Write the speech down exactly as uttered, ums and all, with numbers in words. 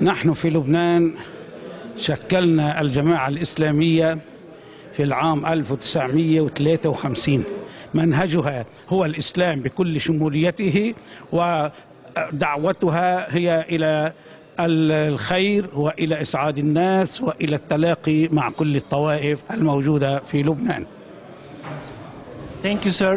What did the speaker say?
نحن في لبنان شكلنا الجماعة الإسلامية في العام ألف وتسعمئة وثلاثة وخمسين. منهجها هو الإسلام بكل شموليته، ودعوتها هي إلى الخير وإلى إسعاد الناس وإلى التلاقي مع كل الطوائف الموجودة في لبنان. Thank you, sir.